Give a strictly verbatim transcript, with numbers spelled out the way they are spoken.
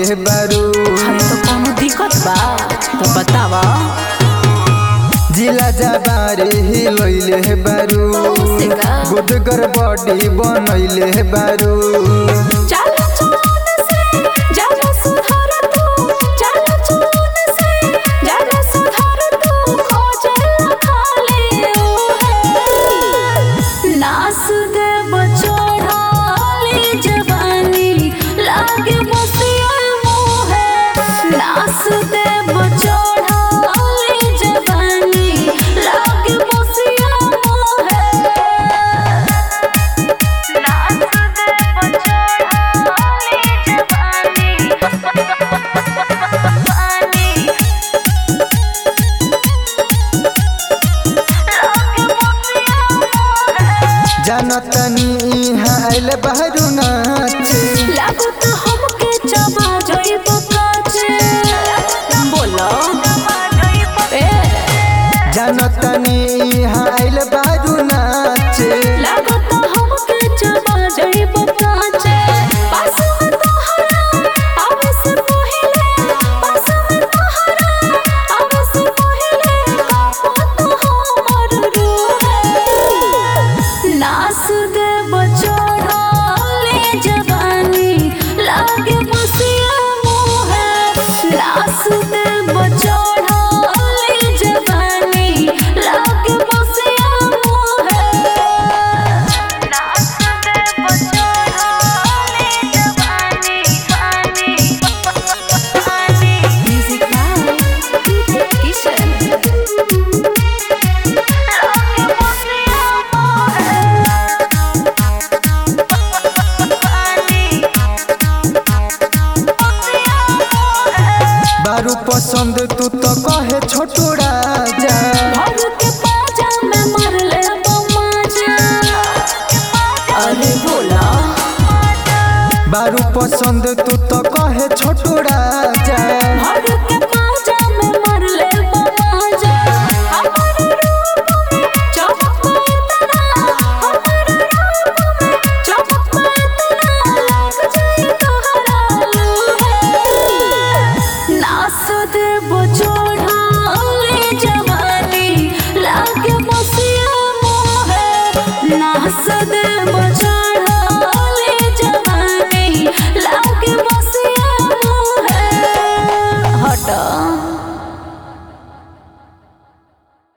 बारू। तो कोनो दिक्कत बा तो बतावा। जिला जबारे हिलैले बारू, गुदगर बॉडी बनैले बारू। चल चोन से जाना सुधार तू, चल चोन से जाना सुधार तू, खोजे खाली है नास दे बचोड़ाली जवानी लागे बसिया मोहे। नास दे बचोड़ाली जवानी लागे बसिया मोहे। नास दे बचोड़ाली जवानी जानतनी इहाँ आइल बारू नाचे, लागू तो हमके चबा जाइबो काचे। बोलो ए जानतनी इहाँ आइल बारू नाचे। लागू तो हमके चबा जाइबो काचे। पास में तोहरा आवे से पहिले, पास में तोहरा आवे से पहिले कापो तो हमर रूह। नास दे बचोड़ाली जवानी लागे बसिया मोहे। नास दे बचोड़ाली जवानी लागे बसिया मोहे। नास दे बचोड़ाली जवानी पानी म्यूजिक बाय किशन लागे बसिया मोहे। बारू पसंद तू तो कहे छोटू राजा। भर के पाजा में मर ले बमाजा। अरे बोला बारू पसंद तू तो कहे छोटू राजा।